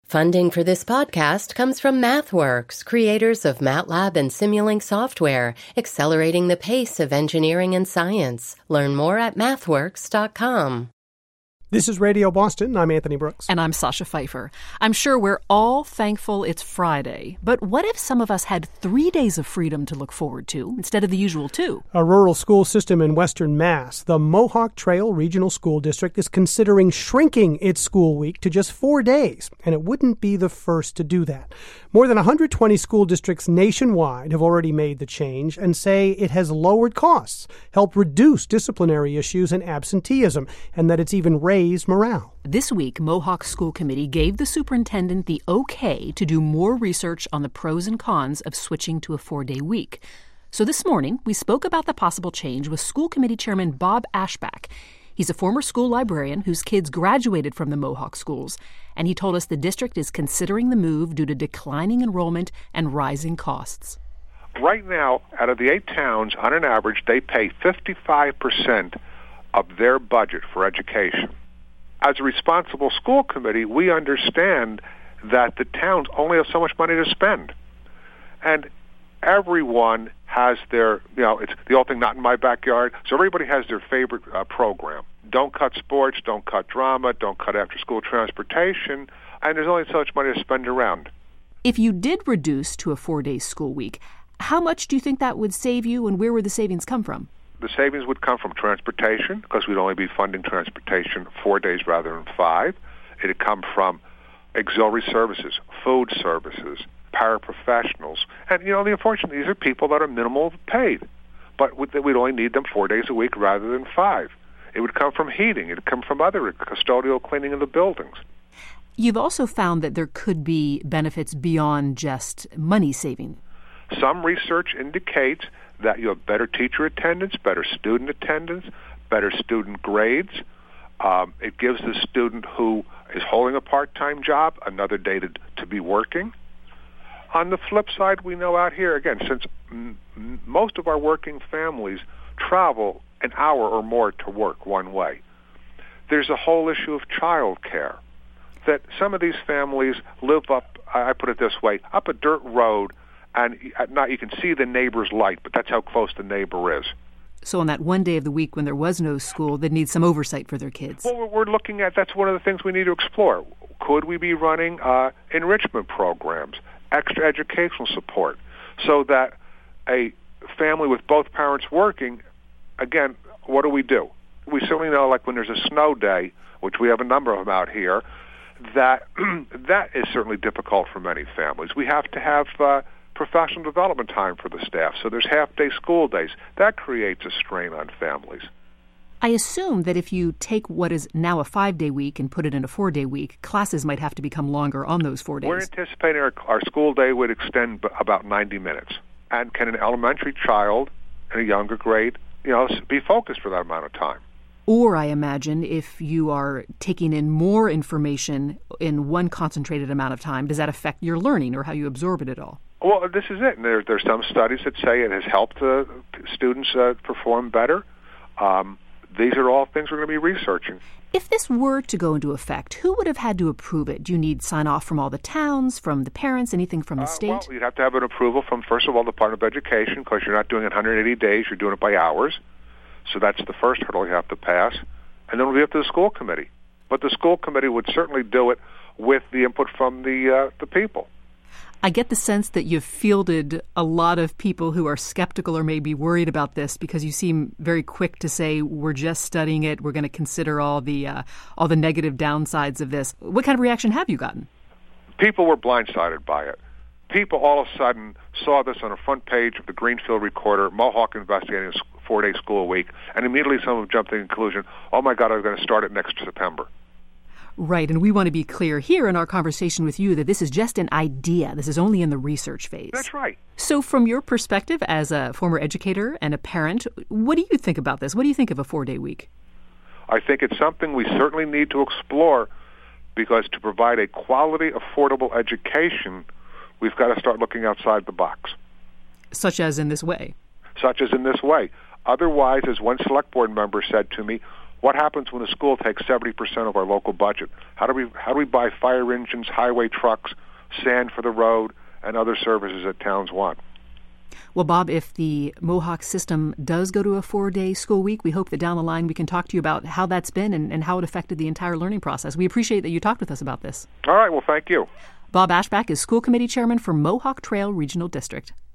Funding for this podcast comes from MathWorks, creators of MATLAB and Simulink software, accelerating the pace of engineering and science. Learn more at mathworks.com. This is Radio Boston. I'm Anthony Brooks. And I'm Sasha Pfeiffer. I'm sure we're all thankful it's Friday, but what if some of us had 3 days of freedom to look forward to instead of the usual 2? A rural school system in Western Mass, the Mohawk Trail Regional School District, is considering shrinking its school week to just 4 days, and it wouldn't be the first to do that. More than 120 school districts nationwide have already made the change and say it has lowered costs, helped reduce disciplinary issues and absenteeism, and that it's even raised morale. This week, Mohawk School Committee gave the superintendent the okay to do more research on the pros and cons of switching to a 4-day week. So this morning, we spoke about the possible change with School Committee Chairman Bob Ashback. He's a former school librarian whose kids graduated from the Mohawk schools, and he told us the district is considering the move due to declining enrollment and rising costs. Right now, out of the 8 towns, on an average, they pay 55% of their budget for education. As a responsible school committee, we understand that the towns only have so much money to spend. And everyone has their, it's the old thing, not in my backyard. So everybody has their favorite program. Don't cut sports, don't cut drama, don't cut after-school transportation, and there's only so much money to spend around. If you did reduce to a 4-day school week, how much do you think that would save you, and where would the savings come from? The savings would come from transportation, because we'd only be funding transportation 4 days rather than 5. It'd come from auxiliary services, food services, paraprofessionals. And, the unfortunate, these are people that are minimal paid, but we'd only need them 4 days a week rather than 5. It would come from heating. It would come from other custodial cleaning of the buildings. You've also found that there could be benefits beyond just money saving. Some research indicates that you have better teacher attendance, better student attendance, better student grades. It gives the student who is holding a part-time job another day to be working. On the flip side, we know out here, again, since most of our working families travel an hour or more to work one way, there's a whole issue of child care. That some of these families live up, I put it this way, up a dirt road, and at night you can see the neighbor's light, but that's how close the neighbor is. So on that one day of the week when there was no school, they'd need some oversight for their kids. Well, we're looking at, that's one of the things we need to explore. Could we be running enrichment programs, extra educational support, so that a family with both parents working, again, what do? We certainly know, like when there's a snow day, which we have a number of them out here, that is certainly difficult for many families. We have to have professional development time for the staff, so there's half-day school days. That creates a strain on families. I assume that if you take what is now a 5-day week and put it in a 4-day week, classes might have to become longer on those 4 days. We're anticipating our school day would extend about 90 minutes. And can an elementary child in a younger grade, be focused for that amount of time? Or I imagine if you are taking in more information in one concentrated amount of time, does that affect your learning or how you absorb it at all? Well, this is it. And there's some studies that say it has helped students perform better. These are all things we're going to be researching. If this were to go into effect, who would have had to approve it? Do you need sign-off from all the towns, from the parents, anything from the state? Well, you'd have to have an approval from, first of all, the Department of Education, because you're not doing it 180 days, you're doing it by hours. So that's the first hurdle you have to pass. And then it'll be up to the school committee. But the school committee would certainly do it with the input from the people. I get the sense that you've fielded a lot of people who are skeptical or maybe worried about this because you seem very quick to say, we're just studying it, we're going to consider all the negative downsides of this. What kind of reaction have you gotten? People were blindsided by it. People all of a sudden saw this on the front page of the Greenfield Recorder, Mohawk investigating a 4-day school week, and immediately some of them jumped to the conclusion, oh my God, I'm going to start it next September. Right, and we want to be clear here in our conversation with you that this is just an idea. This is only in the research phase. That's right. So from your perspective as a former educator and a parent, what do you think about this? What do you think of a 4-day week? I think it's something we certainly need to explore because to provide a quality, affordable education, we've got to start looking outside the box. Such as in this way? Such as in this way. Otherwise, as one select board member said to me, What happens when a school takes 70% of our local budget? How do we buy fire engines, highway trucks, sand for the road, and other services that towns want? Well, Bob, if the Mohawk system does go to a 4-day school week, we hope that down the line we can talk to you about how that's been and how it affected the entire learning process. We appreciate that you talked with us about this. All right. Well, thank you. Bob Ashback is school committee chairman for Mohawk Trail Regional District.